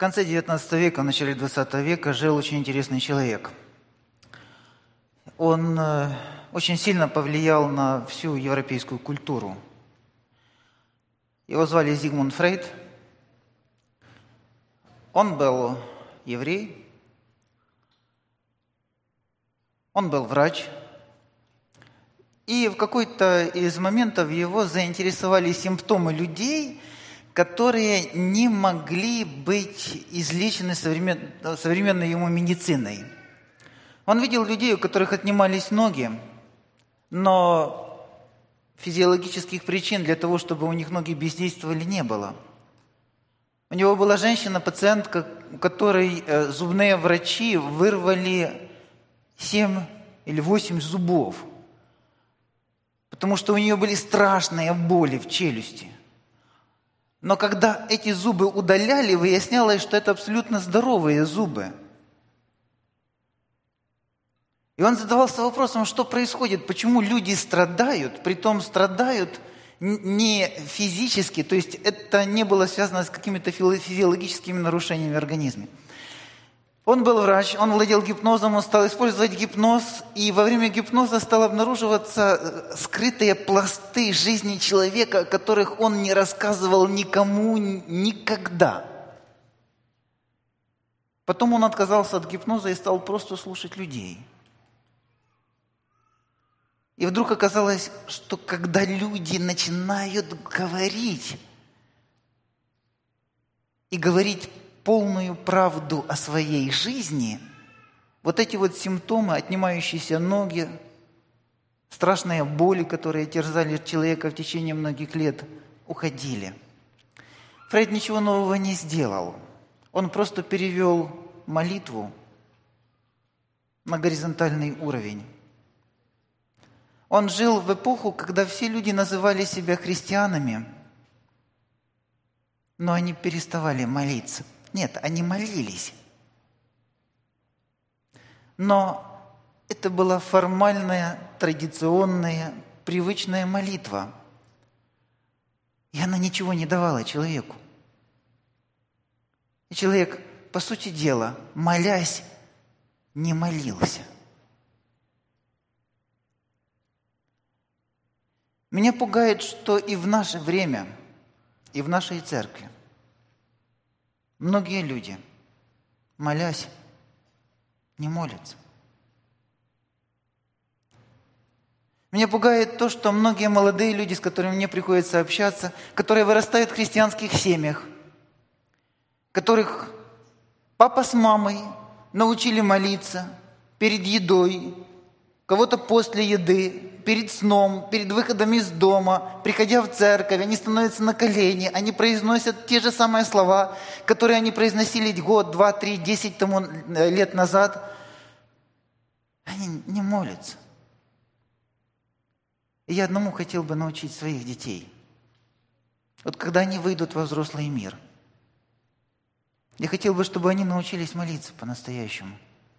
конце XIX века, в начале XX века жил очень интересный человек. Он очень сильно повлиял на всю европейскую культуру. Его звали Зигмунд Фрейд. Он был еврей, он был врач. И в какой-то из моментов его заинтересовали симптомы людей, которые не могли быть излечены современной ему медициной. Он видел людей, у которых отнимались ноги, но физиологических причин для того, чтобы у них ноги бездействовали, не было. У него была женщина-пациентка, у которой зубные врачи вырвали 7 или 8 зубов, потому что у нее были страшные боли в челюсти. Но когда эти зубы удаляли, выяснялось, что это абсолютно здоровые зубы. И он задавался вопросом, что происходит, почему люди страдают, притом страдают не физически, то есть это не было связано с какими-то физиологическими нарушениями в организме. Он был врач, он владел гипнозом, он стал использовать гипноз, и во время гипноза стал обнаруживаться скрытые пласты жизни человека, о которых он не рассказывал никому никогда. Потом он отказался от гипноза и стал просто слушать людей. И вдруг оказалось, что когда люди начинают говорить, и говорить полную правду о своей жизни, вот эти вот симптомы, отнимающиеся ноги, страшные боли, которые терзали человека в течение многих лет, уходили. Фрейд ничего нового не сделал. Он просто перевел молитву на горизонтальный уровень. Он жил в эпоху, когда все люди называли себя христианами, но они переставали молиться. Нет, они молились. Но это была формальная, традиционная, привычная молитва. И она ничего не давала человеку. И человек, по сути дела, молясь, не молился. Меня пугает, что и в наше время, и в нашей церкви многие люди, молясь, не молятся. Меня пугает то, что многие молодые люди, с которыми мне приходится общаться, которые вырастают в христианских семьях, которых папа с мамой научили молиться перед едой, кого-то после еды, перед сном, перед выходом из дома, приходя в церковь, они становятся на колени, они произносят те же самые слова, которые они произносили год, 2, 3, 10 лет назад. Они не молятся. И я одному хотел бы научить своих детей. Вот когда они выйдут во взрослый мир, я хотел бы, чтобы они научились молиться по-настоящему.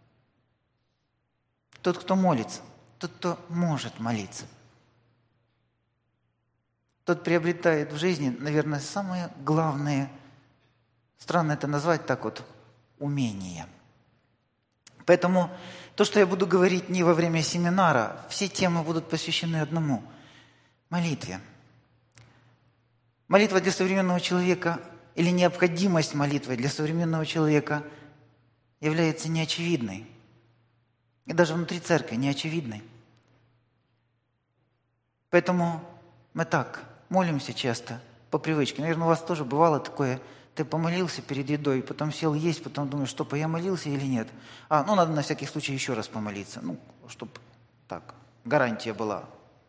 Тот, кто молится, тот, кто может молиться, тот приобретает в жизни, наверное, самое главное, странно это назвать так вот, умение. Поэтому то, что я буду говорить не во время семинара, все темы будут посвящены одному – молитве. Молитва для современного человека или необходимость молитвы для современного человека является неочевидной. И даже внутри церкви неочевидной. Поэтому мы так молимся часто, по привычке. Наверное, у вас тоже бывало такое, ты помолился перед едой, потом сел есть, потом думаешь, что я молился или нет. Надо на всякий случай еще раз помолиться, чтобы так, гарантия была.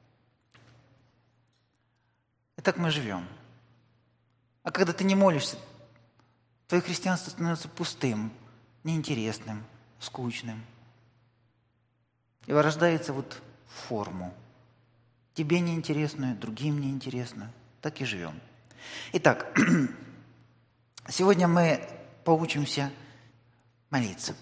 И так мы живем. А когда ты не молишься, твое христианство становится пустым, неинтересным, скучным. И вырождается в форму. Тебе неинтересную, другим неинтересную. Так и живем. Итак, сегодня мы поучимся молиться.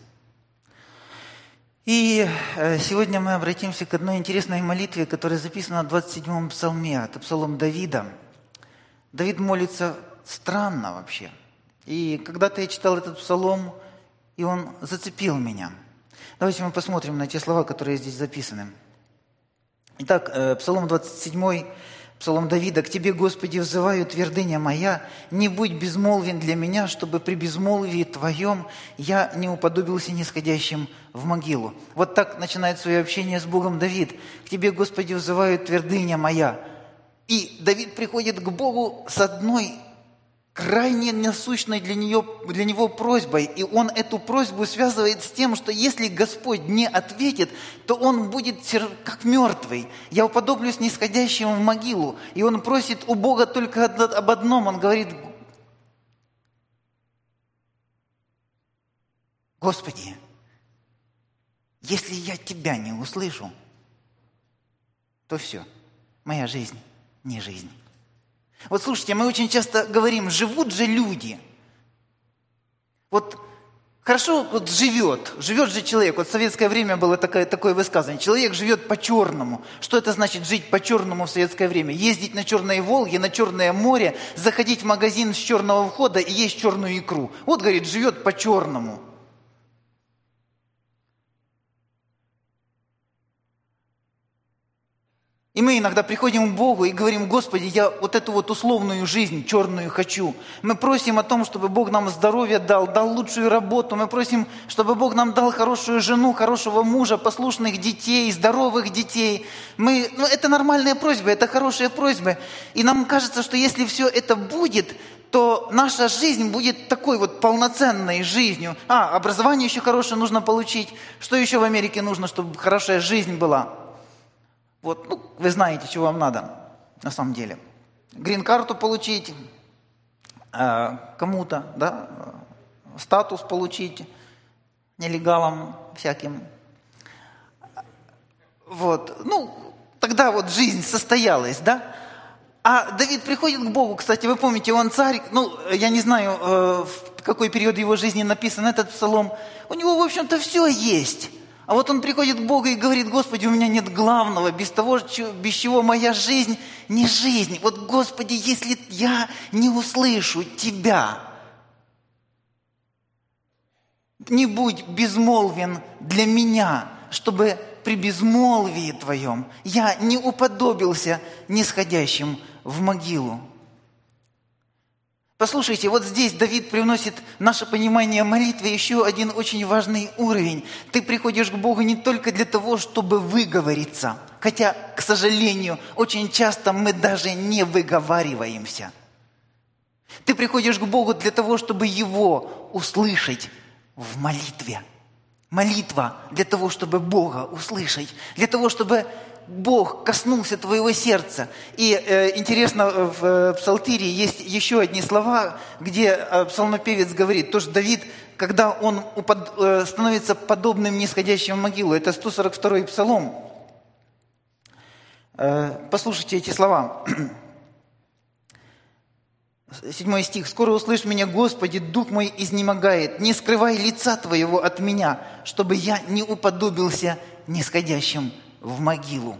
И сегодня мы обратимся к одной интересной молитве, которая записана в 27-м псалме. Это псалом Давида. Давид молится странно вообще. И когда-то я читал этот псалом, и он зацепил меня. Давайте мы посмотрим на те слова, которые здесь записаны. Итак, Псалом 27, Псалом Давида. «К Тебе, Господи, взываю, твердыня моя, не будь безмолвен для меня, чтобы при безмолвии Твоем я не уподобился нисходящим в могилу». Вот так начинает свое общение с Богом Давид. «К Тебе, Господи, взываю, твердыня моя». И Давид приходит к Богу с одной крайне насущной для него просьбой. И он эту просьбу связывает с тем, что если Господь не ответит, то он будет как мертвый. «Я уподоблюсь нисходящему в могилу». И он просит у Бога только об одном. Он говорит: «Господи, если я Тебя не услышу, то все, моя жизнь не жизнь». Вот слушайте, мы очень часто говорим: живут же люди. Вот хорошо вот живет же человек. Вот в советское время было такое высказывание: человек живет по-черному. Что это значит жить по-черному в советское время? Ездить на Черной Волге, на Черное море, заходить в магазин с черного входа и есть черную икру. Вот, говорит, живет по-черному. И мы иногда приходим к Богу и говорим: Господи, я вот эту вот условную жизнь черную хочу. Мы просим о том, чтобы Бог нам здоровье дал лучшую работу. Мы просим, чтобы Бог нам дал хорошую жену, хорошего мужа, послушных детей, здоровых детей. Это нормальная просьба, это хорошая просьба. И нам кажется, что если все это будет, то наша жизнь будет такой вот полноценной жизнью. Образование еще хорошее нужно получить. Что еще в Америке нужно, чтобы хорошая жизнь была? Вы знаете, чего вам надо на самом деле. Грин-карту получить, кому-то, да, статус получить, нелегалам всяким. Тогда вот жизнь состоялась, да. А Давид приходит к Богу, кстати, вы помните, он царь, я не знаю, в какой период его жизни написан этот псалом. У него, в общем-то, все есть. А вот он приходит к Богу и говорит: Господи, у меня нет главного, без чего моя жизнь не жизнь. Вот, Господи, если я не услышу Тебя, не будь безмолвен для меня, чтобы при безмолвии Твоем я не уподобился нисходящим в могилу. Послушайте, вот здесь Давид привносит наше понимание молитвы еще один очень важный уровень. Ты приходишь к Богу не только для того, чтобы выговориться, хотя, к сожалению, очень часто мы даже не выговариваемся. Ты приходишь к Богу для того, чтобы Его услышать в молитве. Молитва для того, чтобы Бога услышать, для того, чтобы Бог коснулся твоего сердца. И интересно, в Псалтире есть еще одни слова, где псалмопевец говорит, тоже Давид, когда он становится подобным нисходящим в могилу. Это 142-й псалом. Послушайте эти слова. 7 стих. «Скоро услышь меня, Господи, дух мой изнемогает. Не скрывай лица Твоего от меня, чтобы я не уподобился нисходящим в могилу».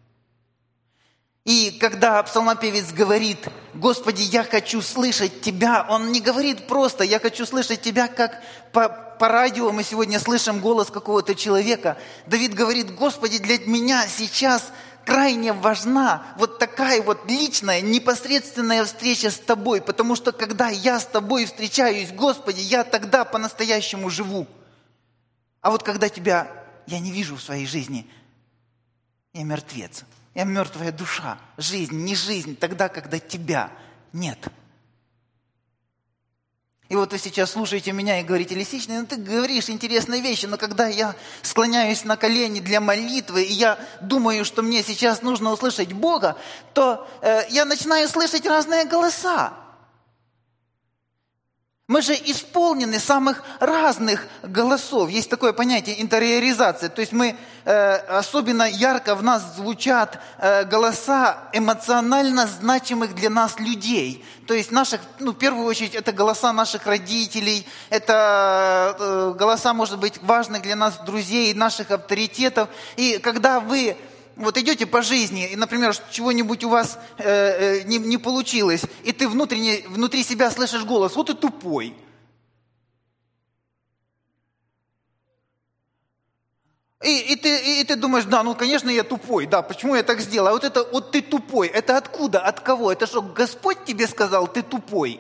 И когда псалмопевец говорит: «Господи, я хочу слышать Тебя», он не говорит просто: «Я хочу слышать Тебя», как по радио мы сегодня слышим голос какого-то человека. Давид говорит: «Господи, для меня сейчас крайне важна вот такая вот личная, непосредственная встреча с Тобой, потому что когда я с Тобой встречаюсь, Господи, я тогда по-настоящему живу. А вот когда Тебя я не вижу в своей жизни, я мертвец, я мертвая душа, жизнь, не жизнь, тогда, когда Тебя нет». И вот вы сейчас слушаете меня и говорите: «Лисичный, ты говоришь интересные вещи, но когда я склоняюсь на колени для молитвы, и я думаю, что мне сейчас нужно услышать Бога, то я начинаю слышать разные голоса». Мы же исполнены самых разных голосов. Есть такое понятие интериоризация. То есть особенно ярко в нас звучат голоса эмоционально значимых для нас людей. То есть в первую очередь это голоса наших родителей, это голоса, может быть, важных для нас друзей, наших авторитетов. И когда вы вот идете по жизни, и, например, чего-нибудь у вас не получилось, и ты внутри себя слышишь голос: вот ты тупой. И ты думаешь: да, ну, конечно, я тупой, да, почему я так сделал? А вот это вот ты тупой, это откуда, от кого? Это что, Господь тебе сказал, ты тупой?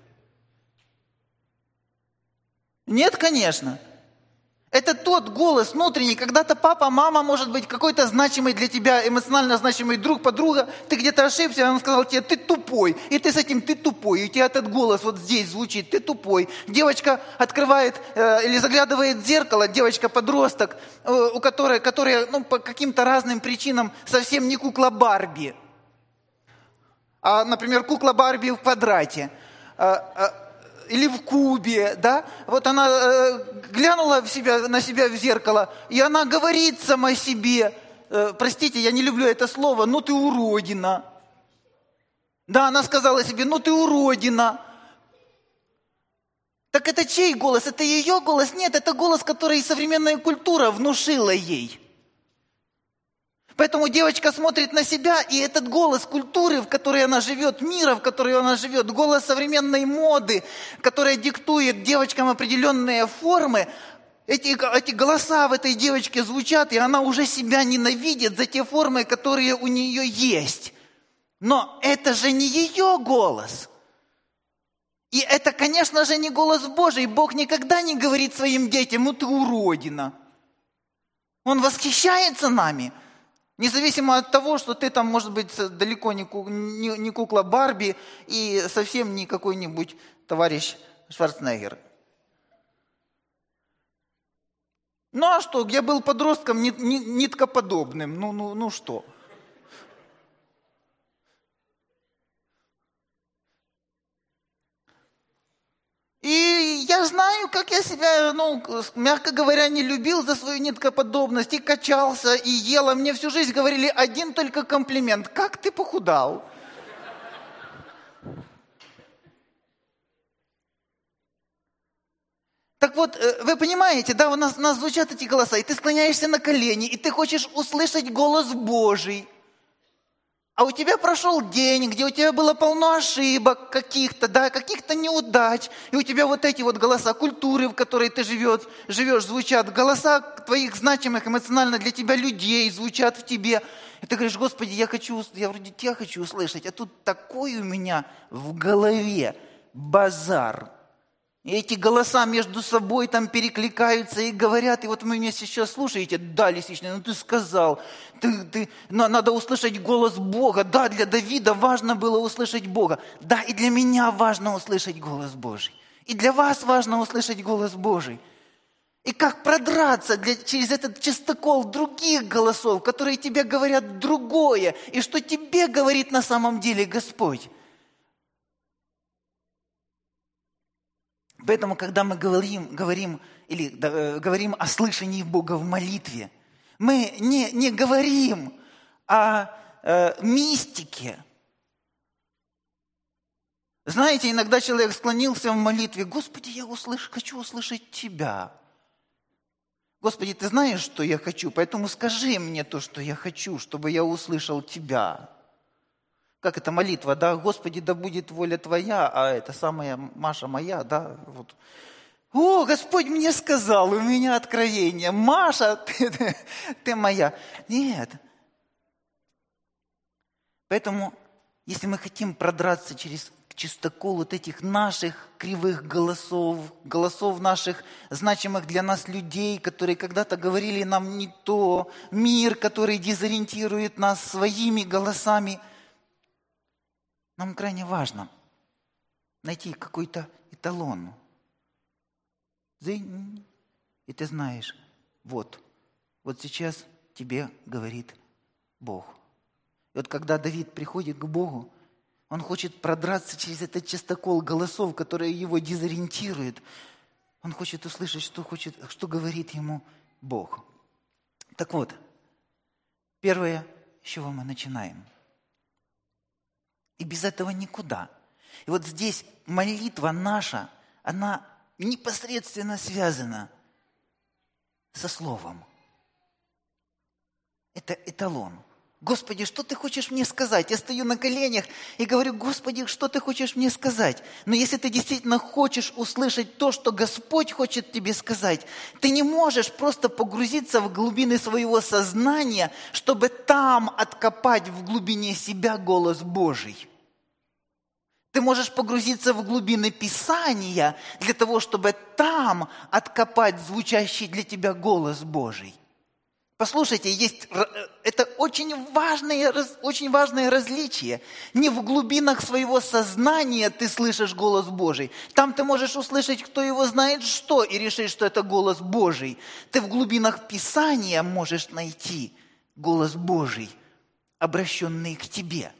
Нет, конечно. Это тот голос внутренний, когда-то папа, мама, может быть, какой-то значимый для тебя, эмоционально значимый друг, подруга, ты где-то ошибся, он сказал тебе: ты тупой, и ты с этим ты тупой, и у тебя этот голос вот здесь звучит: ты тупой. Девочка открывает или заглядывает в зеркало, девочка-подросток, у которая ну, по каким-то разным причинам совсем не кукла Барби, а, например, кукла Барби в квадрате. Или в кубе, да? Вот она глянула на себя в зеркало, и она говорит сама себе: простите, я не люблю это слово, ну ты уродина. Да, она сказала себе: ну ты уродина. Так это чей голос? Это ее голос? Нет, это голос, который современная культура внушила ей. Поэтому девочка смотрит на себя, и этот голос культуры, в которой она живет, мира, в которой она живет, голос современной моды, которая диктует девочкам определенные формы, эти голоса в этой девочке звучат, и она уже себя ненавидит за те формы, которые у нее есть. Но это же не ее голос. И это, конечно же, не голос Божий. Бог никогда не говорит своим детям: ну ты уродина. Он восхищается нами. Независимо от того, что ты там, может быть, далеко не кукла Барби и совсем не какой-нибудь товарищ Шварценеггер. Ну а что, я был подростком ниткоподобным, ну что? И я знаю, как я себя, мягко говоря, не любил за свою ниткоподобность, и качался, и ел. А мне всю жизнь говорили один только комплимент: как ты похудал. Так вот, вы понимаете, да, у нас звучат эти голоса, и ты склоняешься на колени, и ты хочешь услышать голос Божий. А у тебя прошел день, где у тебя было полно ошибок каких-то, да, каких-то неудач. И у тебя вот эти вот голоса культуры, в которой ты живешь, звучат. Голоса твоих значимых эмоционально для тебя людей звучат в тебе. И ты говоришь: Господи, я вроде тебя хочу услышать, а тут такой у меня в голове базар. И эти голоса между собой там перекликаются и говорят. И вот вы меня сейчас слушаете: да, Лисичный, ну ты сказал, надо услышать голос Бога. Да, для Давида важно было услышать Бога. Да, и для меня важно услышать голос Божий. И для вас важно услышать голос Божий. И как продраться через этот частокол других голосов, которые тебе говорят другое, и что тебе говорит на самом деле Господь. Поэтому, когда мы говорим о слышании Бога в молитве, мы не говорим о мистике. Знаете, иногда человек склонился в молитве: Господи, я хочу услышать Тебя. Господи, Ты знаешь, что я хочу, поэтому скажи мне то, что я хочу, чтобы я услышал Тебя. Как это молитва, да? Господи, да будет воля Твоя, а это самая Маша моя, да? Вот. О, Господь мне сказал, у меня откровение. Маша, ты моя. Нет. Поэтому, если мы хотим продраться через чистокол вот этих наших кривых голосов наших значимых для нас людей, которые когда-то говорили нам не то, мир, который дезориентирует нас своими голосами, нам крайне важно найти какой-то эталон. И ты знаешь, вот сейчас тебе говорит Бог. И вот когда Давид приходит к Богу, он хочет продраться через этот частокол голосов, которые его дезориентируют. Он хочет услышать, что говорит ему Бог. Так вот, первое, с чего мы начинаем. И без этого никуда. И вот здесь молитва наша, она непосредственно связана со Словом. Это эталон. Господи, что ты хочешь мне сказать? Я стою на коленях и говорю: Господи, что ты хочешь мне сказать? Но если ты действительно хочешь услышать то, что Господь хочет тебе сказать, ты не можешь просто погрузиться в глубины своего сознания, чтобы там откопать в глубине себя голос Божий. Ты можешь погрузиться в глубины Писания для того, чтобы там откопать звучащий для тебя голос Божий. Послушайте, это очень важное различие. Не в глубинах своего сознания ты слышишь голос Божий. Там ты можешь услышать, кто его знает что, и решить, что это голос Божий. Ты в глубинах Писания можешь найти голос Божий, обращенный к тебе.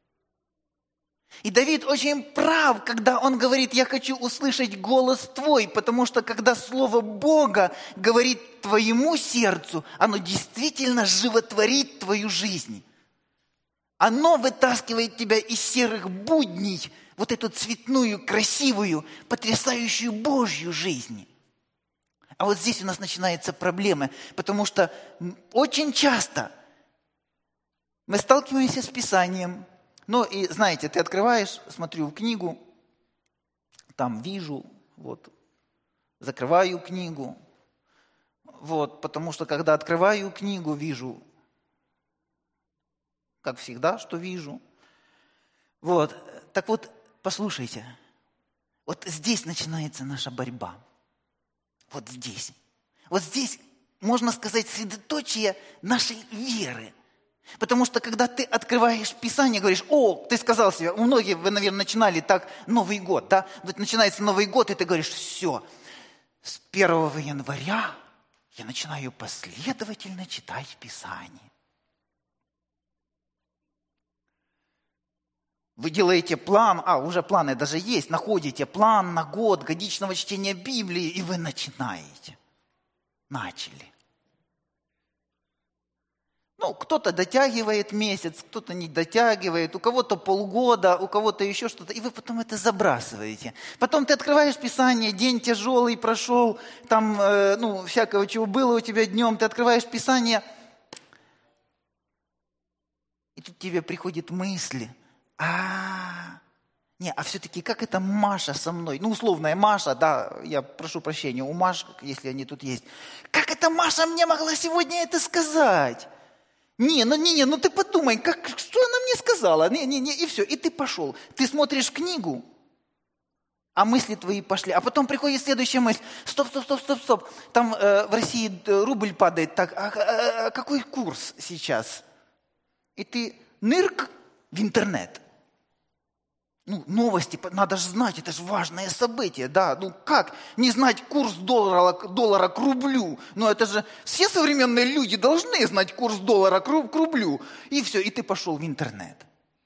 И Давид очень прав, когда он говорит: я хочу услышать голос твой, потому что когда Слово Бога говорит твоему сердцу, оно действительно животворит твою жизнь. Оно вытаскивает тебя из серых будней, вот эту цветную, красивую, потрясающую Божью жизнь. А вот здесь у нас начинаются проблемы, потому что очень часто мы сталкиваемся с Писанием. Ну и знаете, ты открываешь, смотрю в книгу, там вижу, вот, закрываю книгу, вот, потому что когда открываю книгу, вижу, как всегда, что вижу. Вот, так вот, послушайте, вот здесь начинается наша борьба, вот здесь. Вот здесь, можно сказать, средоточие нашей веры. Потому что, когда ты открываешь Писание, говоришь: о, ты сказал себе, у многих, вы, наверное, начинали так Новый год, да? Вот начинается Новый год, и ты говоришь: все, с 1 января я начинаю последовательно читать Писание. Вы делаете план, уже планы даже есть, находите план на год годичного чтения Библии, и вы начинаете. Начали. Ну, кто-то дотягивает месяц, кто-то не дотягивает, у кого-то полгода, у кого-то еще что-то, и вы потом это забрасываете. Потом ты открываешь Писание, день тяжелый прошел, там, всякого чего было у тебя днем, ты открываешь Писание, и тут тебе приходят мысли: а все-таки как это Маша со мной? Ну, условная Маша, да, я прошу прощения у Маш, если они тут есть. Как это Маша мне могла сегодня это сказать? Ну ты подумай, что она мне сказала? И все, и ты пошел. Ты смотришь книгу, а мысли твои пошли. А потом приходит следующая мысль: стоп. Там в России рубль падает, так, какой курс сейчас? И ты нырк в интернет. Новости, надо же знать, это же важное событие, да. Как не знать курс доллара к рублю? Это же все современные люди должны знать курс доллара к рублю. И все, и ты пошел в интернет.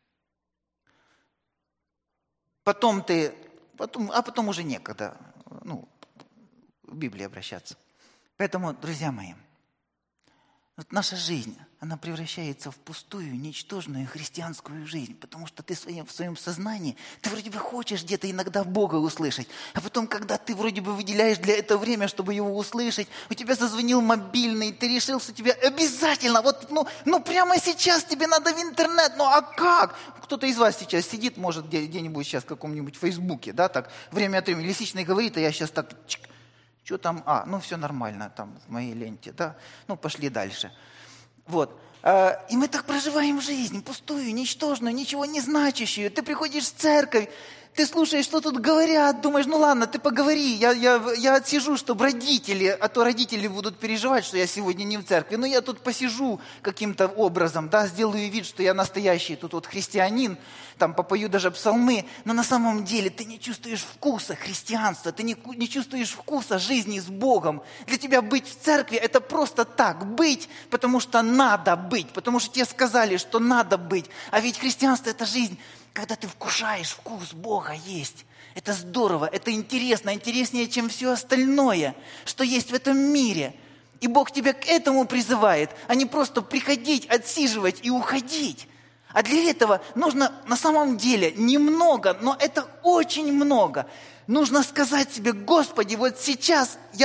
Потом уже некогда, в Библии обращаться. Поэтому, друзья мои, вот наша жизнь, она превращается в пустую, ничтожную христианскую жизнь, потому что ты в своем сознании, ты вроде бы хочешь где-то иногда Бога услышать, а потом, когда ты вроде бы выделяешь для этого время, чтобы его услышать, у тебя зазвонил мобильный, ты решил, что тебе обязательно, прямо сейчас тебе надо в интернет, а как? Кто-то из вас сейчас сидит, может, где-нибудь сейчас в каком-нибудь Фейсбуке, да, так, время от времени лисичный говорит, а я сейчас так... Что там? Все нормально там в моей ленте, да? Пошли дальше. Вот. И мы так проживаем жизнь, пустую, ничтожную, ничего не значащую. Ты приходишь в церковь, ты слушаешь, что тут говорят, думаешь: ладно, ты поговори, я отсижу, чтобы родители будут переживать, что я сегодня не в церкви. Я тут посижу каким-то образом, да, сделаю вид, что я настоящий тут вот христианин, там попою даже псалмы, но на самом деле ты не чувствуешь вкуса христианства, ты не чувствуешь вкуса жизни с Богом. Для тебя быть в церкви — это просто так, быть, потому что надо быть, потому что тебе сказали, что надо быть. А ведь христианство — это жизнь, когда ты вкушаешь вкус Бога есть. Это здорово, это интересно, интереснее, чем все остальное, что есть в этом мире. И Бог тебя к этому призывает, а не просто приходить, отсиживать и уходить. А для этого нужно на самом деле немного, но это очень много. Нужно сказать себе: Господи, вот сейчас я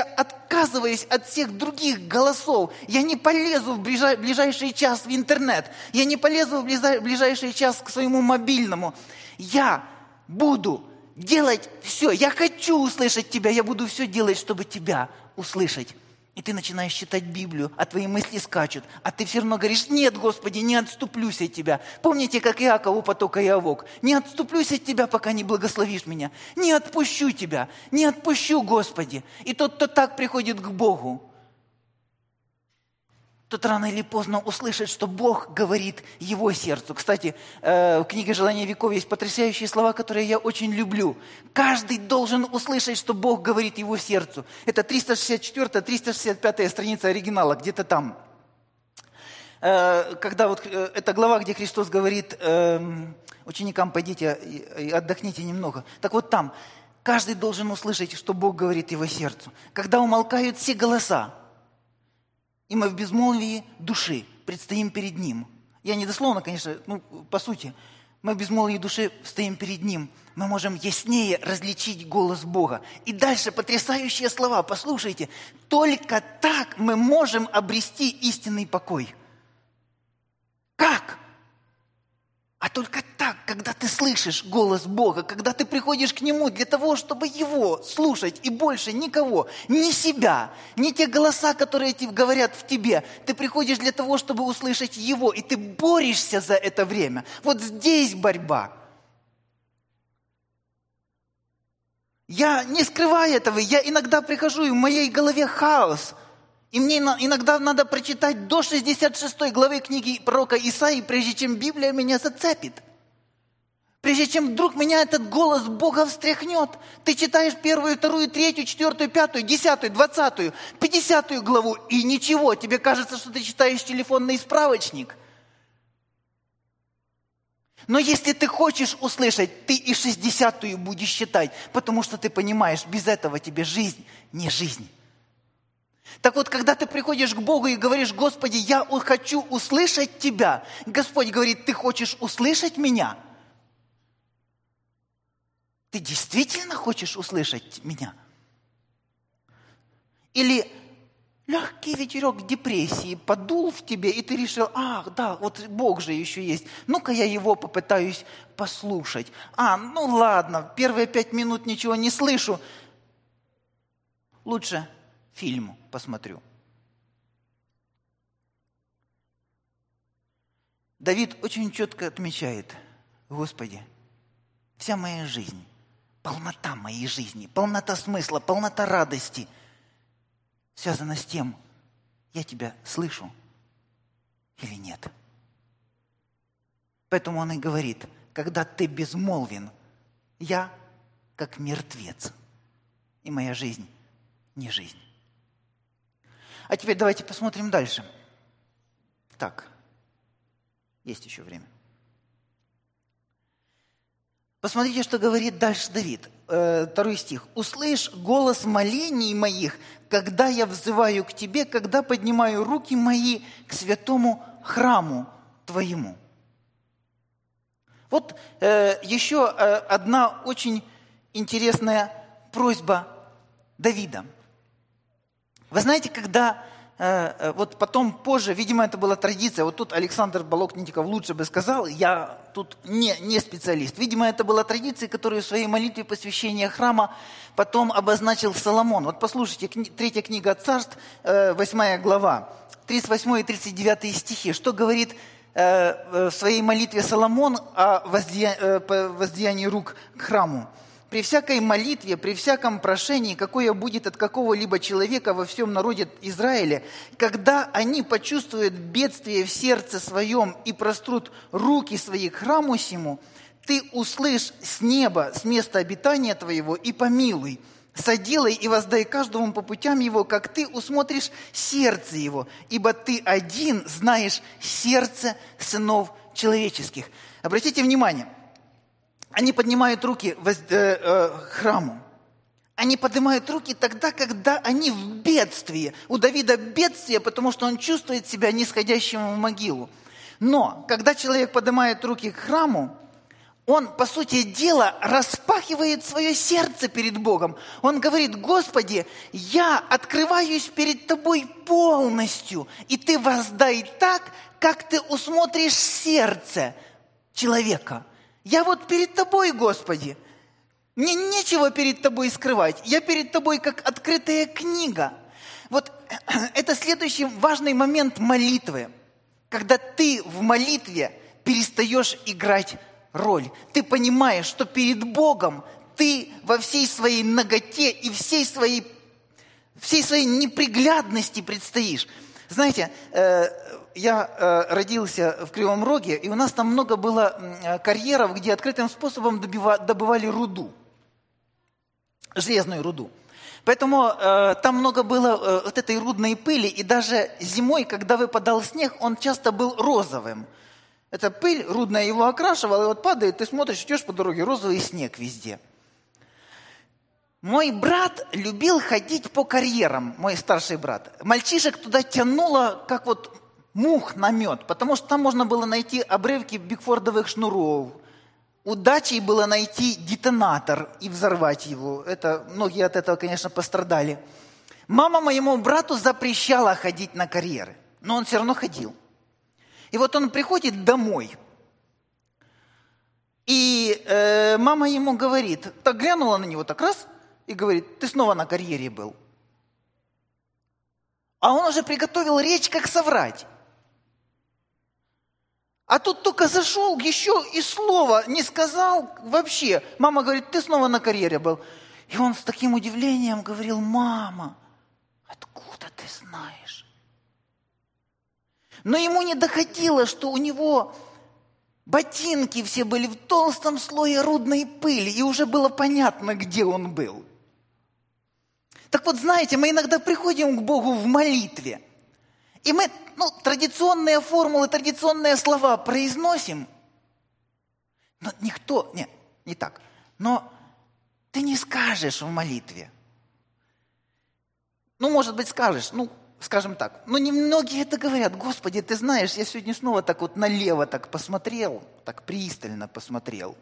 отказываюсь от всех других голосов. Я не полезу в ближайший час в интернет. Я не полезу в ближайший час к своему мобильному. Я буду делать все. Я хочу услышать тебя. Я буду все делать, чтобы тебя услышать. И ты начинаешь читать Библию, а твои мысли скачут. А ты все равно говоришь: нет, Господи, не отступлюсь от Тебя. Помните, как Иаков у потока Иавок? Не отступлюсь от Тебя, пока не благословишь меня. Не отпущу Тебя, не отпущу, Господи. И тот, кто так приходит к Богу, тот рано или поздно услышит, что Бог говорит его сердцу. Кстати, в книге «Желания веков» есть потрясающие слова, которые я очень люблю. Каждый должен услышать, что Бог говорит его сердцу. Это 364-365 страница оригинала, где-то там. Когда вот эта глава, где Христос говорит ученикам: пойдите и отдохните немного. Так вот там, каждый должен услышать, что Бог говорит его сердцу. Когда умолкают все голоса, и мы в безмолвии души предстоим перед Ним. Я не дословно, конечно, по сути. Мы в безмолвии души стоим перед Ним. Мы можем яснее различить голос Бога. И дальше потрясающие слова. Послушайте. Только так мы можем обрести истинный покой. Как? А только так, когда ты слышишь голос Бога, когда ты приходишь к Нему для того, чтобы Его слушать, и больше никого, ни себя, ни те голоса, которые говорят в тебе. Ты приходишь для того, чтобы услышать Его, и ты борешься за это время. Вот здесь борьба. Я не скрываю этого, я иногда прихожу, и в моей голове хаос. И мне иногда надо прочитать до 66 главы книги пророка Исаии, прежде чем Библия меня зацепит. Прежде чем вдруг меня этот голос Бога встряхнет. Ты читаешь 1, 2, 3, 4, 5, 10, 20, 50 главу, и ничего, тебе кажется, что ты читаешь телефонный справочник. Но если ты хочешь услышать, ты и 60-ю будешь читать, потому что ты понимаешь, без этого тебе жизнь не жизнь. Так вот, когда ты приходишь к Богу и говоришь: Господи, я хочу услышать Тебя, Господь говорит: ты хочешь услышать меня? Ты действительно хочешь услышать меня? Или легкий ветерок депрессии подул в тебе, и ты решил: ах, да, вот Бог же еще есть, ну-ка я Его попытаюсь послушать. Ну ладно, первые 5 минут ничего не слышу, лучше фильм посмотрю. Давид очень четко отмечает: Господи, вся моя жизнь, полнота моей жизни, полнота смысла, полнота радости связана с тем, я Тебя слышу или нет. Поэтому он и говорит: когда Ты безмолвен, я как мертвец, и моя жизнь не жизнь. А теперь давайте посмотрим дальше. Так, есть еще время. Посмотрите, что говорит дальше Давид. 2 стих. «Услышь голос молений моих, когда я взываю к Тебе, когда поднимаю руки мои к святому храму Твоему». Вот еще одна очень интересная просьба Давида. Вы знаете, когда вот потом, позже, видимо, это была традиция, вот тут Александр Болокнитиков лучше бы сказал, я тут не специалист. Видимо, это была традиция, которую в своей молитве посвящения храма потом обозначил Соломон. Вот послушайте, 3 книга Царств, 8 глава, 38 и 39 стихи. Что говорит в своей молитве Соломон о воздеянии рук к храму? «При всякой молитве, при всяком прошении, какое будет от какого-либо человека во всем народе Израиля, когда они почувствуют бедствие в сердце своем и прострут руки свои к храму сему, ты услышь с неба, с места обитания твоего, и помилуй, соделай и воздай каждому по путям его, как ты усмотришь сердце его, ибо ты один знаешь сердце сынов человеческих». Обратите внимание, они поднимают руки к храму. Они поднимают руки тогда, когда они в бедствии. У Давида бедствие, потому что он чувствует себя нисходящим в могилу. Но, когда человек поднимает руки к храму, Он, по сути дела, распахивает свое сердце перед Богом. Он говорит: Господи, я открываюсь перед Тобой полностью, и Ты воздай так, как Ты усмотришь сердце человека. Я вот перед Тобой, Господи. Мне нечего перед Тобой скрывать. Я перед Тобой как открытая книга. Вот это следующий важный момент молитвы. Когда ты в молитве перестаешь играть роль. Ты понимаешь, что перед Богом ты во всей своей наготе и всей своей неприглядности предстоишь. Знаете, я родился в Кривом Роге, и у нас там много было карьеров, где открытым способом добывали руду, железную руду. Поэтому там много было вот этой рудной пыли, и даже зимой, когда выпадал снег, он часто был розовым. Эта пыль рудная его окрашивала, и вот падает, ты смотришь, идешь по дороге, розовый снег везде. Мой брат любил ходить по карьерам, мой старший брат. Мальчишек туда тянуло, как вот мух на мед, потому что там можно было найти обрывки бигфордовых шнуров. Удачей было найти детонатор и взорвать его. Многие от этого, конечно, пострадали. Мама моему брату запрещала ходить на карьеры, но он все равно ходил. И вот он приходит домой, и мама ему говорит, так глянула на него так раз, и говорит: ты снова на карьере был. А он уже приготовил речь, как соврать. А тут только зашел, еще и слова не сказал вообще. Мама говорит: ты снова на карьере был. И он с таким удивлением говорил: мама, откуда ты знаешь? Но ему не доходило, что у него ботинки все были в толстом слое рудной пыли, и уже было понятно, где он был. Так вот, знаете, мы иногда приходим к Богу в молитве, и мы традиционные формулы, традиционные слова произносим, но не так, но ты не скажешь в молитве. Может быть, скажешь, скажем так, но немногие это говорят: Господи, ты знаешь, я сегодня снова так вот налево так посмотрел, так пристально посмотрел.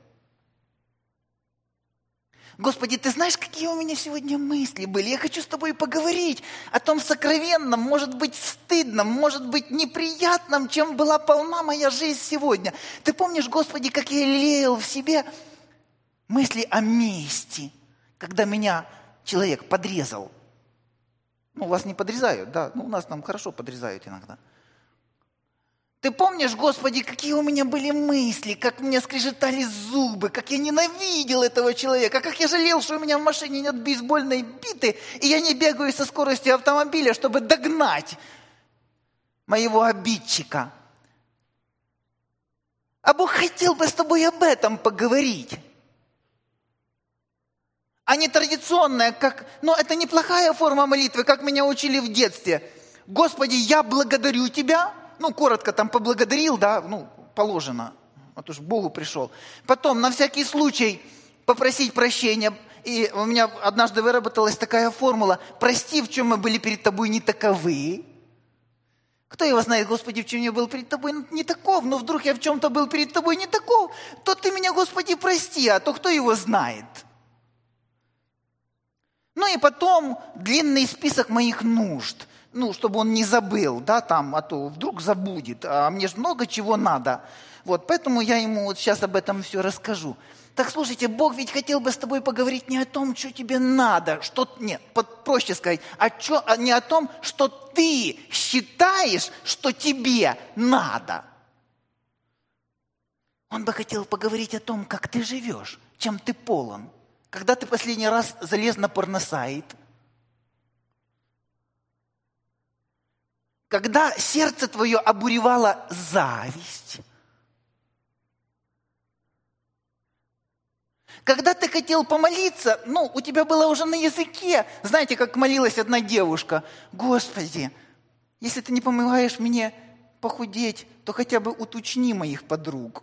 Господи, ты знаешь, какие у меня сегодня мысли были? Я хочу с тобой поговорить о том сокровенном, может быть, стыдном, может быть, неприятном, чем была полна моя жизнь сегодня. Ты помнишь, Господи, как я лелеял в себе мысли о мести, когда меня человек подрезал? Вас не подрезают, да? У нас там хорошо подрезают иногда. Ты помнишь, Господи, какие у меня были мысли, как мне скрежетали зубы, как я ненавидел этого человека, как я жалел, что у меня в машине нет бейсбольной биты, и я не бегаю со скоростью автомобиля, чтобы догнать моего обидчика. А Бог хотел бы с тобой об этом поговорить. А не традиционная, это неплохая форма молитвы, как меня учили в детстве. Господи, я благодарю Тебя. Коротко там поблагодарил, да, положено. Вот уж к Богу пришел. Потом, на всякий случай, попросить прощения. И у меня однажды выработалась такая формула: прости, в чем мы были перед Тобой не таковы. Кто его знает, Господи, в чем я был перед Тобой не таков, но вдруг я в чем-то был перед Тобой не таков, то Ты меня, Господи, прости, а то кто его знает? И потом длинный список моих нужд. Чтобы он не забыл, да, а то вдруг забудет, а мне же много чего надо. Поэтому я ему сейчас об этом все расскажу. Так, слушайте, Бог ведь хотел бы с тобой поговорить не о том, что тебе надо, проще сказать, не о том, что ты считаешь, что тебе надо. Он бы хотел поговорить о том, как ты живешь, чем ты полон. Когда ты последний раз залез на порносайт? Когда сердце твое обуревала зависть? Когда ты хотел помолиться, у тебя было уже на языке. Знаете, как молилась одна девушка: Господи, если ты не помогаешь мне похудеть, то хотя бы уточни моих подруг.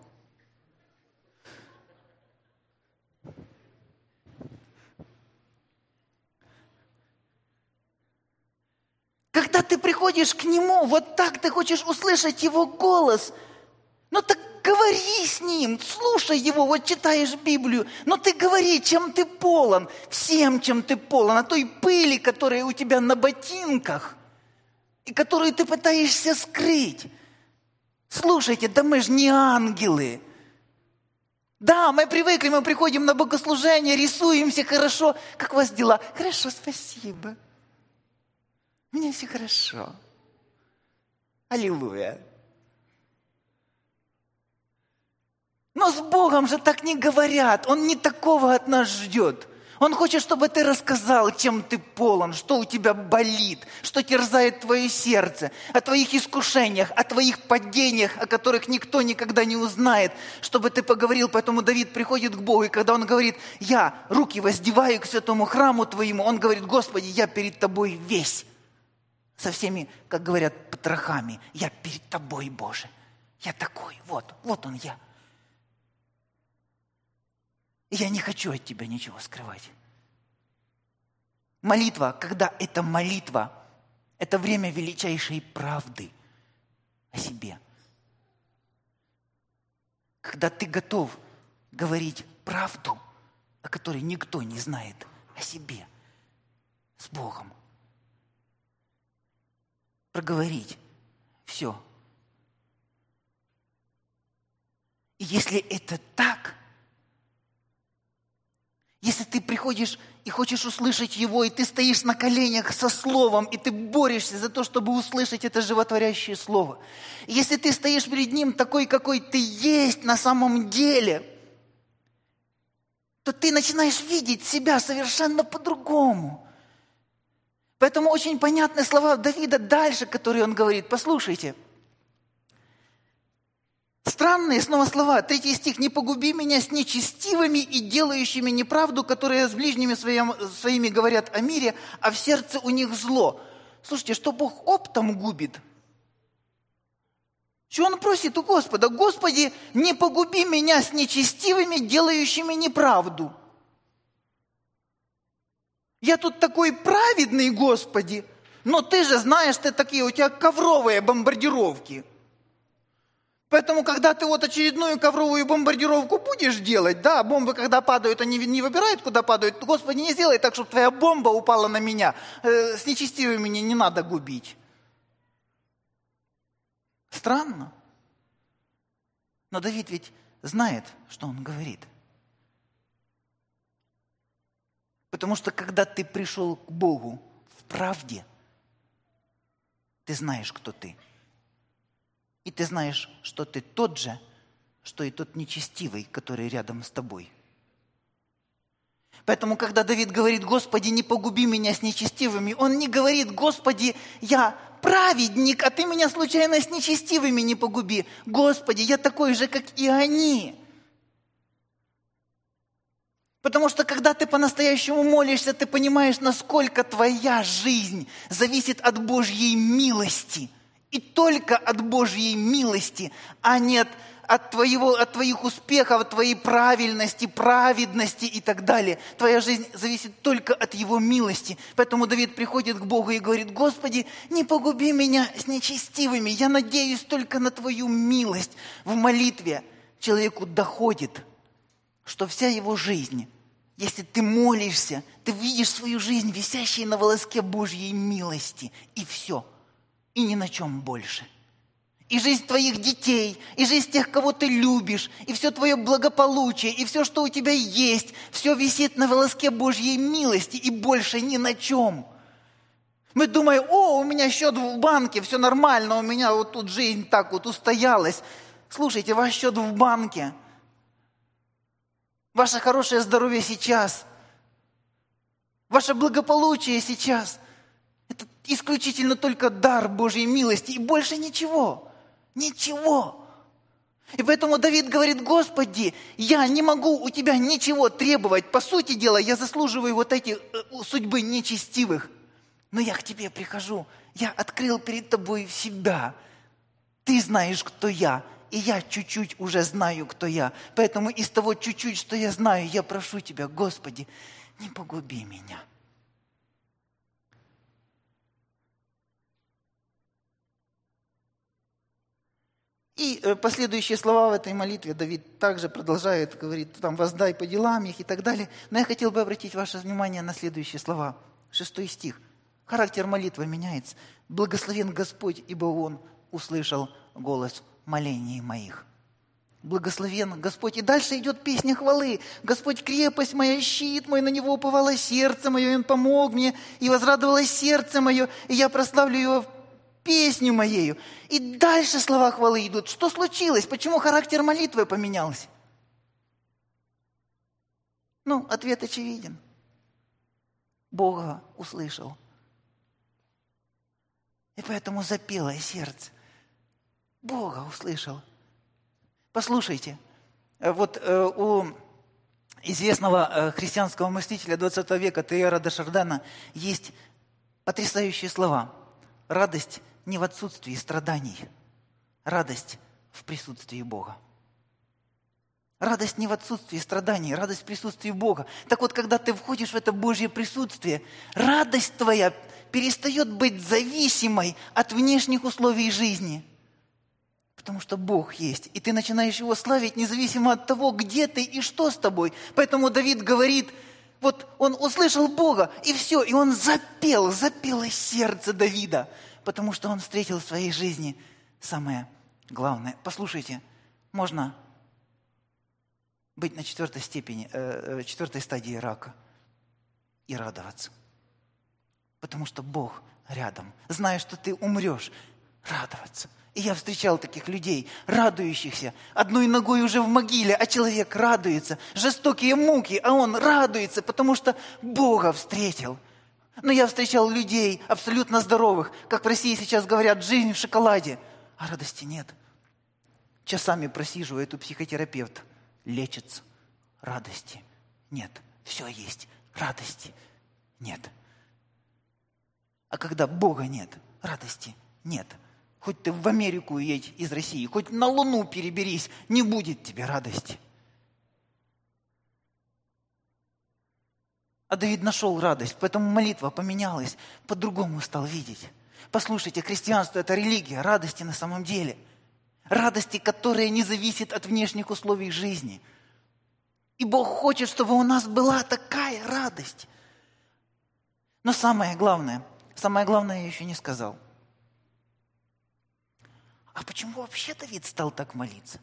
Когда ты приходишь к Нему, вот так ты хочешь услышать Его голос. Так говори с Ним, слушай Его, вот читаешь Библию, но ты говори, чем ты полон, всем, чем ты полон, о той пыли, которая у тебя на ботинках, и которую ты пытаешься скрыть. Слушайте, да мы же не ангелы. Да, мы привыкли, мы приходим на богослужение, рисуемся хорошо. Как у вас дела? Хорошо, спасибо. У меня все хорошо. Аллилуйя. Но с Богом же так не говорят. Он не такого от нас ждет. Он хочет, чтобы ты рассказал, чем ты полон, что у тебя болит, что терзает твое сердце, о твоих искушениях, о твоих падениях, о которых никто никогда не узнает, чтобы ты поговорил. Поэтому Давид приходит к Богу, и когда он говорит: «Я руки воздеваю к святому храму Твоему», он говорит: «Господи, я перед Тобой весь, со всеми, как говорят, потрохами. Я перед Тобой, Боже. Я такой, вот он я. Я не хочу от Тебя ничего скрывать». Молитва, когда это молитва, это время величайшей правды о себе. Когда ты готов говорить правду, о которой никто не знает, о себе, с Богом. Проговорить все. И если это так, если ты приходишь и хочешь услышать Его, и ты стоишь на коленях со Словом, и ты борешься за то, чтобы услышать это животворящее Слово. Если ты стоишь перед Ним такой, какой ты есть на самом деле, то ты начинаешь видеть себя совершенно по-другому. Поэтому очень понятны слова Давида дальше, которые он говорит. Послушайте. Странные снова слова. 3 стих. «Не погуби меня с нечестивыми и делающими неправду, которые с ближними своими говорят о мире, а в сердце у них зло». Слушайте, что Бог оптом губит? Что Он просит у Господа? «Господи, не погуби меня с нечестивыми, делающими неправду». Я тут такой праведный, Господи, но Ты же знаешь, Ты такие, у Тебя ковровые бомбардировки. Поэтому, когда ты вот очередную ковровую бомбардировку будешь делать, да, бомбы, когда падают, они не выбирают, куда падают. Господи, не сделай так, чтобы твоя бомба упала на меня. С нечестивыми не надо губить. Странно. Но Давид ведь знает, что он говорит. Потому что, когда ты пришел к Богу в правде, ты знаешь, кто ты. И ты знаешь, что ты тот же, что и тот нечестивый, который рядом с тобой. Поэтому, когда Давид говорит: «Господи, не погуби меня с нечестивыми», он не говорит: «Господи, я праведник, а ты меня случайно с нечестивыми не погуби. Господи, я такой же, как и они». Потому что, когда ты по-настоящему молишься, ты понимаешь, насколько твоя жизнь зависит от Божьей милости. И только от Божьей милости, а не от твоих успехов, от твоей правильности, праведности и так далее. Твоя жизнь зависит только от Его милости. Поэтому Давид приходит к Богу и говорит: «Господи, не погуби меня с нечестивыми, я надеюсь только на Твою милость». В молитве человеку доходит, что вся его жизнь, если ты молишься, ты видишь свою жизнь, висящей на волоске Божьей милости, и все. И ни на чем больше. И жизнь твоих детей, и жизнь тех, кого ты любишь, и все твое благополучие, и все, что у тебя есть, все висит на волоске Божьей милости, и больше ни на чем. Мы думаем: «О, у меня счет в банке, все нормально, у меня вот тут жизнь так вот устоялась». Слушайте, ваш счет в банке, ваше хорошее здоровье сейчас, ваше благополучие сейчас – это исключительно только дар Божьей милости и больше ничего. Ничего. И поэтому Давид говорит: «Господи, я не могу у Тебя ничего требовать. По сути дела, я заслуживаю вот эти судьбы нечестивых. Но я к Тебе прихожу. Я открыл перед Тобой себя. Ты знаешь, кто я. И я чуть-чуть уже знаю, кто я. Поэтому из того чуть-чуть, что я знаю, я прошу Тебя: Господи, не погуби меня». И последующие слова в этой молитве Давид также продолжает, говорит, там, воздай по делам их и так далее. Но я хотел бы обратить ваше внимание на следующие слова. 6 стих. Характер молитвы меняется. «Благословен Господь, ибо Он услышал голос молений моих». Благословен Господь. И дальше идет песня хвалы. «Господь крепость моя, щит мой, на Него уповало сердце мое, и Он помог мне, и возрадовалось сердце мое, и я прославлю Его песню моею». И дальше слова хвалы идут. Что случилось? Почему характер молитвы поменялся? Ну, ответ очевиден. Бога услышал. И поэтому запело сердце. Бога услышал. Послушайте, вот у известного христианского мыслителя 20 века Тейяра де Шардена есть потрясающие слова. Радость не в отсутствии страданий, радость в присутствии Бога. Радость не в отсутствии страданий, радость в присутствии Бога. Так вот, когда ты входишь в это Божье присутствие, радость твоя перестает быть зависимой от внешних условий жизни. Потому что Бог есть, и ты начинаешь Его славить независимо от того, где ты и что с тобой. Поэтому Давид говорит, вот он услышал Бога, и все, и он запело сердце Давида, потому что он встретил в своей жизни самое главное. Послушайте, можно быть на 4 стадии рака и радоваться. Потому что Бог рядом. Зная, что ты умрешь, радоваться. И я встречал таких людей, радующихся. Одной ногой уже в могиле, а человек радуется. Жестокие муки, а он радуется, потому что Бога встретил. Но я встречал людей абсолютно здоровых, как в России сейчас говорят, жизнь в шоколаде. А радости нет. Часами просиживает у психотерапевта. Лечится. Радости нет. Все есть. Радости нет. А когда Бога нет, радости нет. Хоть ты в Америку едь из России, хоть на Луну переберись, не будет тебе радости. А Давид нашел радость, поэтому молитва поменялась, по-другому стал видеть. Послушайте, христианство – это религия радости на самом деле. Радости, которая не зависит от внешних условий жизни. И Бог хочет, чтобы у нас была такая радость. Но самое главное я еще не сказал. А почему вообще Давид стал так молиться?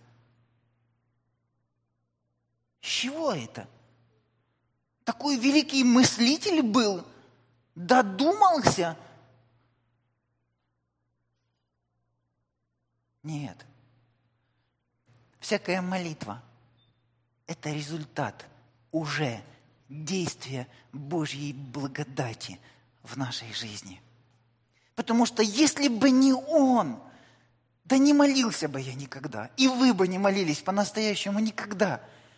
С чего это? Такой великий мыслитель был, додумался. Нет. Всякая молитва – это результат уже действия Божьей благодати в нашей жизни. Потому что если бы не Он, да не молился бы я никогда. И вы бы не молились по-настоящему никогда.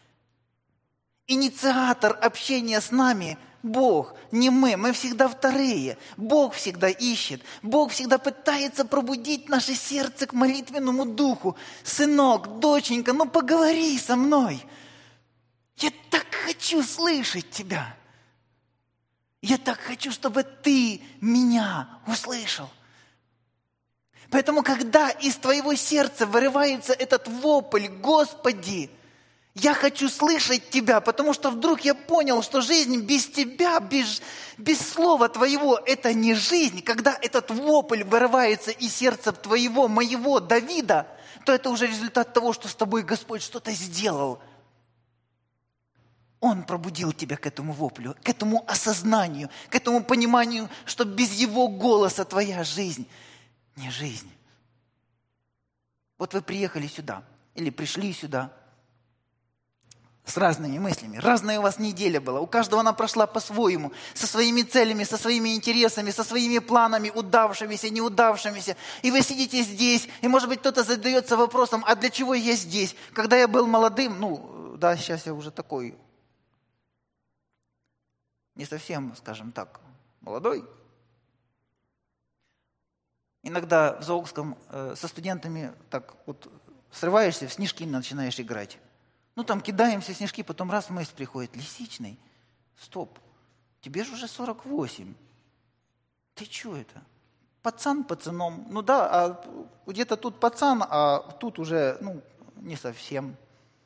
Инициатор общения с нами – Бог, не мы. Мы всегда вторые. Бог всегда ищет. Бог всегда пытается пробудить наше сердце к молитвенному духу. Сынок, доченька, ну поговори со мной. Я так хочу слышать тебя. Я так хочу, чтобы ты меня услышал. Поэтому, когда из твоего сердца вырывается этот вопль, Господи, я хочу слышать Тебя, потому что вдруг я понял, что жизнь без Тебя, без слова Твоего, это не жизнь. Когда этот вопль вырывается из сердца Твоего, моего, Давида, то это уже результат того, что с тобой Господь что-то сделал. Он пробудил тебя к этому воплю, к этому осознанию, к этому пониманию, что без Его голоса твоя жизнь не жизнь. Вот вы приехали сюда или пришли сюда с разными мыслями. Разная у вас неделя была. У каждого она прошла по-своему, со своими целями, со своими интересами, со своими планами, удавшимися, неудавшимися. И вы сидите здесь, и, может быть, кто-то задается вопросом, а для чего я здесь? Когда я был молодым, сейчас я уже такой, не совсем, скажем так, молодой. Иногда в Зоокском со студентами так вот срываешься, в снежки начинаешь играть. Там кидаемся снежки, потом раз мысль приходит. Лисичный, стоп, тебе же уже 48. Ты что это? пацан пацаном. Ну да, а где-то тут пацан, а тут уже, не совсем.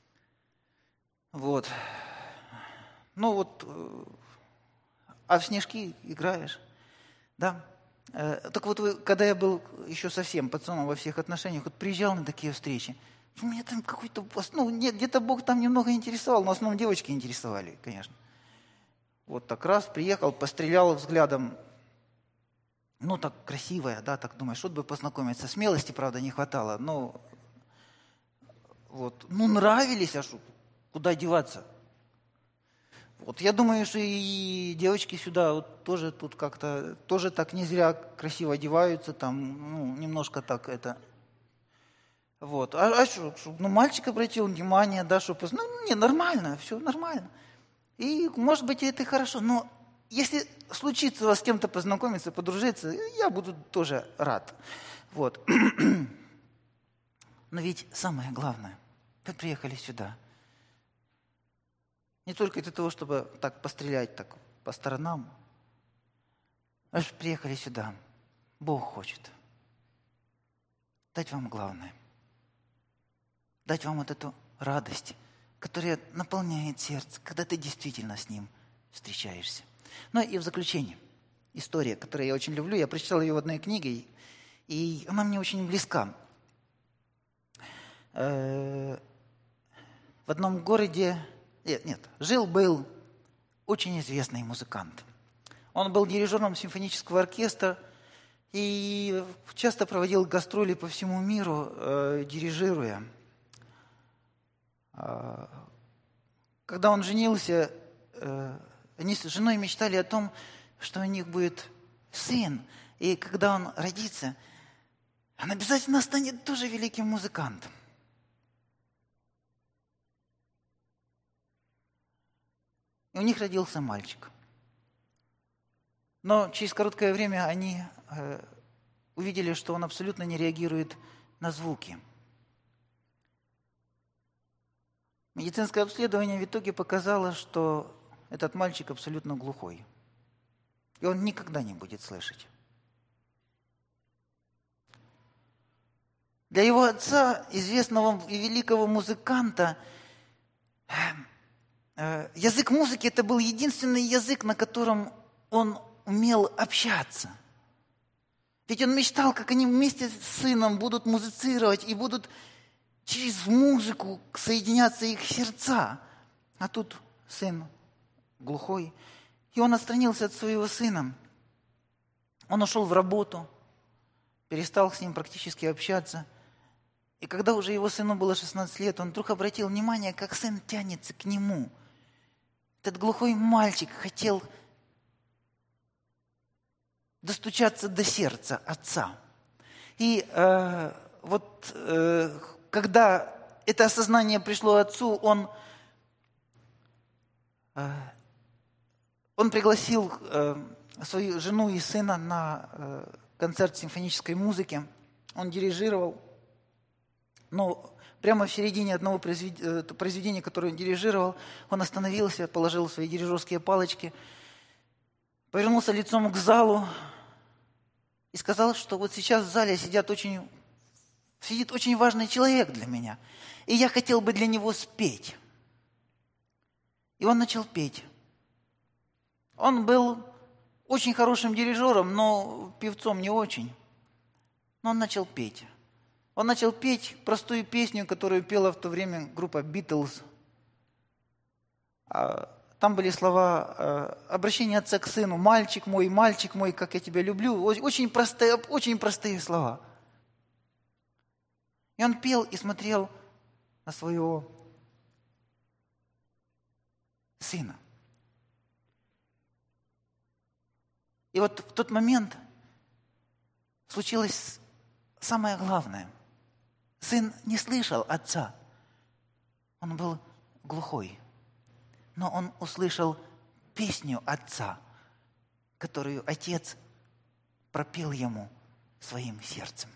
Вот. Ну вот, а в снежки играешь, да? Так вот, когда я был еще совсем пацаном во всех отношениях, вот приезжал на такие встречи, меня там какой-то, нет, где-то Бог там немного интересовал, но в основном девочки интересовали, конечно. Вот так раз приехал, пострелял взглядом, так красивая, да, так думаешь, вот бы познакомиться. Смелости, правда, не хватало, но вот, нравились, а что, куда деваться? Вот я думаю, что и девочки сюда вот тоже тут как-то, тоже так не зря красиво одеваются, там, немножко так это. Вот. А что, мальчик обратил внимание, да, чтобы, нормально, все нормально. И, может быть, это и хорошо, но если случится у вас с кем-то познакомиться, подружиться, я буду тоже рад. Вот. Но ведь самое главное, вы приехали сюда. Не только для того, чтобы так пострелять так по сторонам. Вы же приехали сюда. Бог хочет дать вам главное. Дать вам вот эту радость, которая наполняет сердце, когда ты действительно с Ним встречаешься. Ну и в заключение. История, которую я очень люблю. Я прочитал ее в одной книге, и она мне очень близка. В одном городе... жил-был очень известный музыкант. Он был дирижером симфонического оркестра и часто проводил гастроли по всему миру, дирижируя. Когда он женился, они с женой мечтали о том, что у них будет сын. И когда он родится, он обязательно станет тоже великим музыкантом. И у них родился мальчик. Но через короткое время они увидели, что он абсолютно не реагирует на звуки. Медицинское обследование в итоге показало, что этот мальчик абсолютно глухой. И он никогда не будет слышать. Для его отца, известного и великого музыканта, язык музыки – это был единственный язык, на котором он умел общаться. Ведь он мечтал, как они вместе с сыном будут музицировать и будут через музыку соединяться их сердца. А тут сын глухой. И он отстранился от своего сына. Он ушел в работу, перестал с ним практически общаться. И когда уже его сыну было 16 лет, он вдруг обратил внимание, как сын тянется к нему. Этот глухой мальчик хотел достучаться до сердца отца. И когда это осознание пришло отцу, он пригласил свою жену и сына на концерт симфонической музыки. Он дирижировал. Но прямо в середине одного произведения, которое он дирижировал, он остановился, положил свои дирижерские палочки, повернулся лицом к залу и сказал, что вот сейчас в зале сидит очень важный человек для меня, и я хотел бы для него спеть. И он начал петь. Он был очень хорошим дирижером, но певцом не очень. Но он начал петь. Он начал петь простую песню, которую пела в то время группа «Битлз». Там были слова обращения отца к сыну: мальчик мой, как я тебя люблю». Очень простые слова. И он пел и смотрел на своего сына. И вот в тот момент случилось самое главное. Сын не слышал отца. Он был глухой. Но он услышал песню отца, которую отец пропел ему своим сердцем.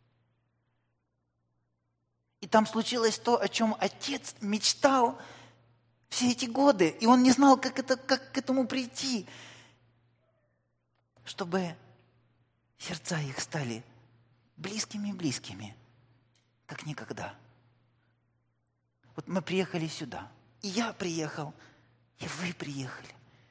И там случилось то, о чем отец мечтал все эти годы. И он не знал, как к этому прийти. Чтобы сердца их стали близкими-близкими, как никогда. Вот мы приехали сюда, и я приехал, и вы приехали.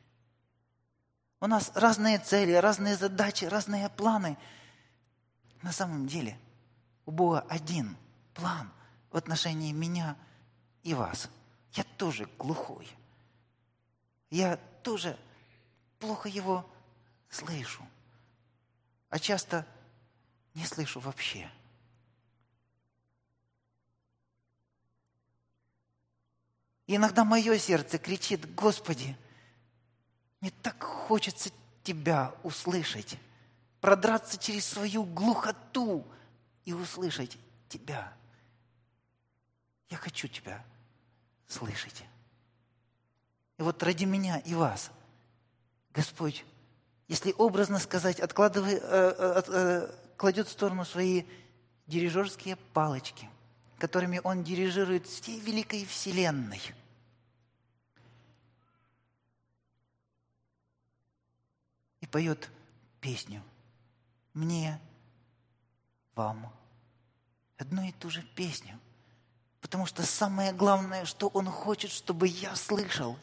У нас разные цели, разные задачи, разные планы. На самом деле у Бога один план в отношении меня и вас. Я тоже глухой. Я тоже плохо его слышу. А часто не слышу вообще. И иногда мое сердце кричит: Господи, мне так хочется Тебя услышать, продраться через свою глухоту и услышать Тебя. Я хочу Тебя слышать. И вот ради меня и вас, Господь, если образно сказать, кладет в сторону свои дирижерские палочки, которыми Он дирижирует всей великой вселенной. И поет песню мне, вам, одну и ту же песню. Потому что самое главное, что Он хочет, чтобы я слышал,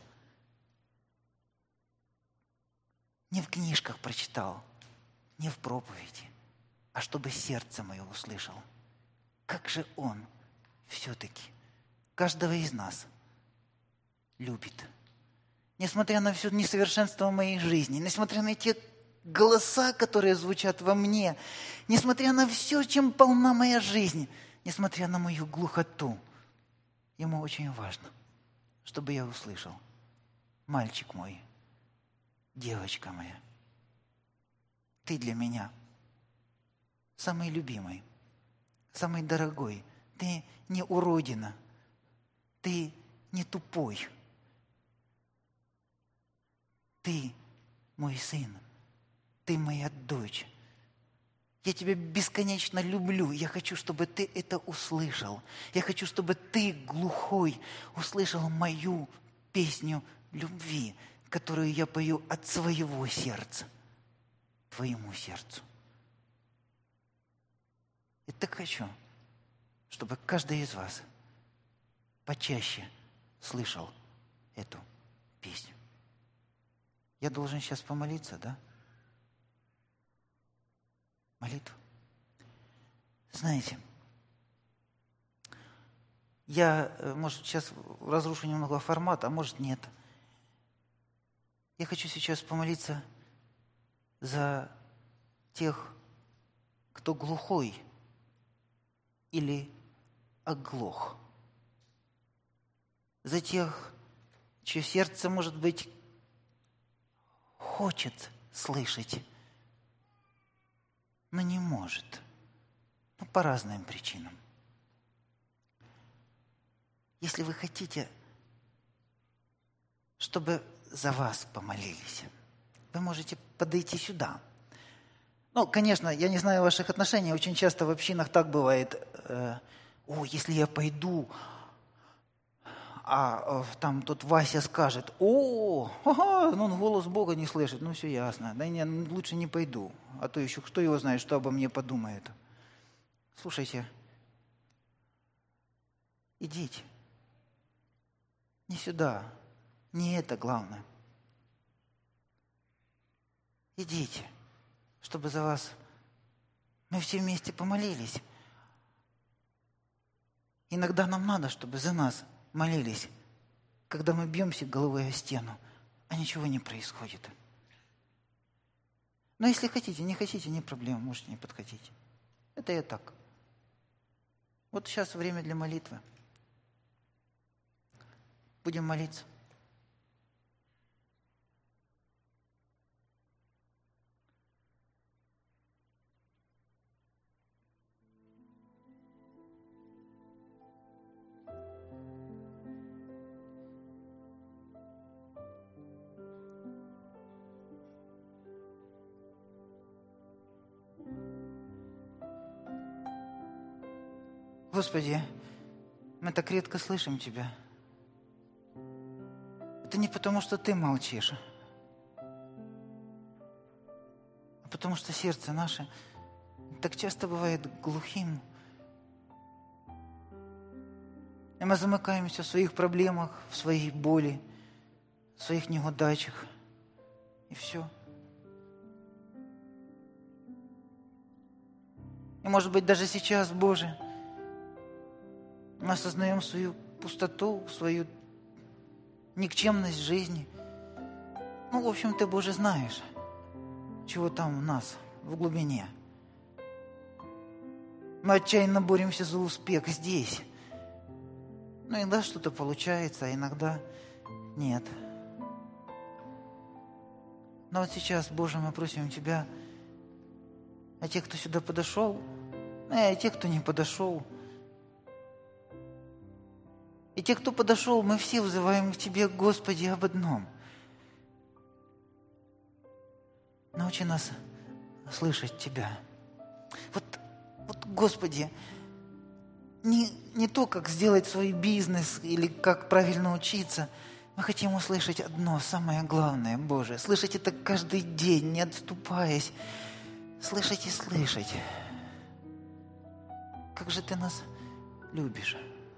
не в книжках прочитал, не в проповеди, а чтобы сердце мое услышал. Как же Он все-таки каждого из нас любит. Несмотря на все несовершенство моей жизни, несмотря на те голоса, которые звучат во мне, несмотря на все, чем полна моя жизнь, несмотря на мою глухоту, Ему очень важно, чтобы я услышал: мальчик мой, девочка моя, ты для меня самый любимый, самый дорогой. Ты не уродина, ты не тупой. Ты мой сын, ты моя дочь. Я тебя бесконечно люблю. Я хочу, чтобы ты это услышал. Я хочу, чтобы ты, глухой, услышал мою песню любви, которую я пою от своего сердца твоему сердцу. И так хочу, чтобы каждый из вас почаще слышал эту песню. Я должен сейчас помолиться, да? Молитву. Знаете, я, может, сейчас разрушу немного формат, а может, нет. Я хочу сейчас помолиться за тех, кто глухой или оглох. За тех, чье сердце, может быть, хочет слышать, но не может. По разным причинам. Если вы хотите, чтобы за вас помолились, вы можете подойти сюда. Конечно, я не знаю ваших отношений, очень часто в общинах так бывает. Если я пойду, а там тот Вася скажет: он голос Бога не слышит, все ясно. Да не, лучше не пойду, а то еще кто его знает, что обо мне подумает. Слушайте, идите. Не сюда, не это главное. Идите, чтобы за вас мы все вместе помолились. Иногда нам надо, чтобы за нас молились, когда мы бьемся головой о стену, а ничего не происходит. Но если хотите, не хотите, не проблема, можете не подходить. Это я так. Вот сейчас время для молитвы. Будем молиться. Господи, мы так редко слышим Тебя. Это не потому, что Ты молчишь, а потому что сердце наше так часто бывает глухим. И мы замыкаемся в своих проблемах, в своей боли, в своих неудачах. И все. И может быть даже сейчас, Боже, мы осознаем свою пустоту, свою никчемность жизни. Ну, в общем, Ты, Боже, знаешь, чего там у нас в глубине. Мы отчаянно боремся за успех здесь. Но иногда что-то получается, а иногда нет. Но вот сейчас, Боже, мы просим Тебя, а тех, кто сюда подошел, а тех, кто не подошел, и те, кто подошел, мы все взываем к Тебе, Господи, об одном. Научи нас слышать Тебя. Вот Господи, не то, как сделать свой бизнес или как правильно учиться. Мы хотим услышать одно, самое главное, Боже. Слышать это каждый день, не отступаясь. Слышать и слышать. Как же Ты нас любишь.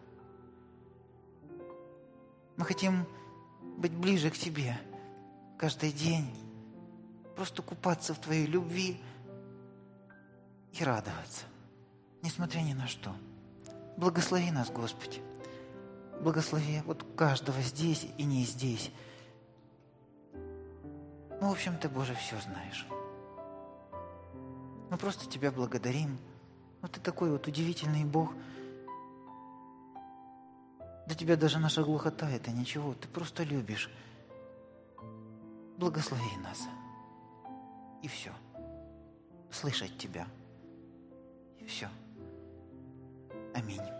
Мы хотим быть ближе к Тебе каждый день. Просто купаться в Твоей любви и радоваться, несмотря ни на что. Благослови нас, Господи. Благослови вот каждого здесь и не здесь. Ну, в общем, Ты, Боже, все знаешь. Мы просто Тебя благодарим. Вот Ты такой вот удивительный Бог. Для Тебя даже наша глухота – это ничего. Ты просто любишь. Благослови нас. И все. Слышать Тебя. И все. Аминь.